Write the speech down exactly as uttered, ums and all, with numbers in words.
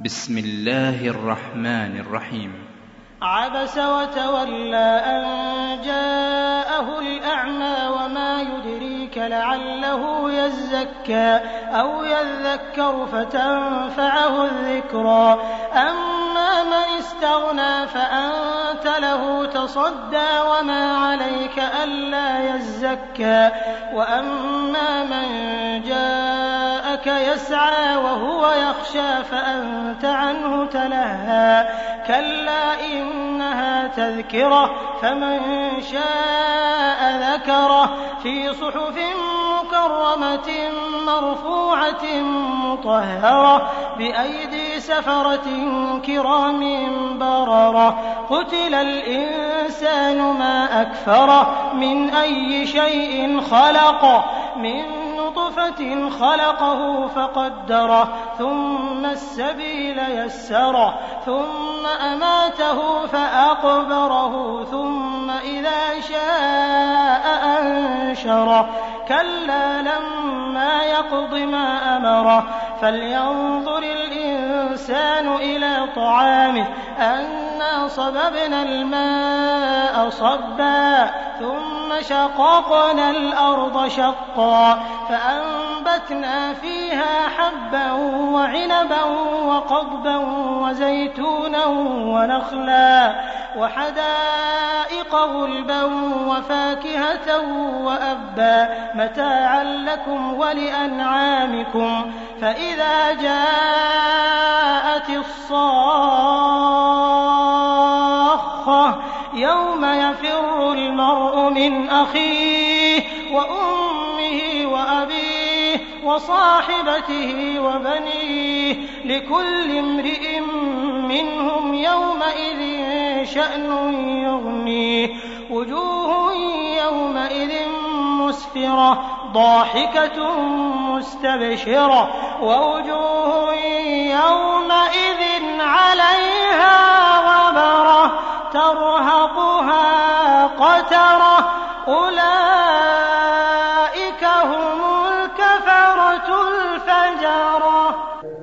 بسم الله الرحمن الرحيم. عبس وتولى أن جاءه الأعمى وما يدريك لعله يزكى أو يذكر فتنفعه الذكرى. أما من استغنى فأنت له تصدى وما عليك ألا يزكى. وأما من جاءك يسعى وهو يخشى فأنت عنه تلهى. كلا إنها تذكرة فمن شاء ذكره في صحف مكرمة مرفوعة مطهرة بأيدي سفرة كرام بررة. قتل الإنسان ما أكفره من أي شيء خلقه من نطفة خلقه فقدره ثم السبيل يسره ثم أماته فأقبره ثم إذا شاء أنشره. كلا لما يقض ما أمره فلينظر الإنسان إلى طعامه أنا صببنا الماء صبا ثم شققنا الأرض شقا فأنبتنا فيها حبا وعنبا وقضبا وزيتونا ونخلا وحدائق غلبا وفاكهة وأبا متاعا لكم ولأنعامكم. فإذا جاءت الصاخة يوم يفر المرء من أخيه وأمه وأبيه وصاحبته وبنيه لكل امرئ منهم يومئذ شأن يغنيه. وجوه يومئذ مسفرة ضاحكة مستبشرة ووجوه يومئذ عليها غبرة ترهقها قترة. أولئك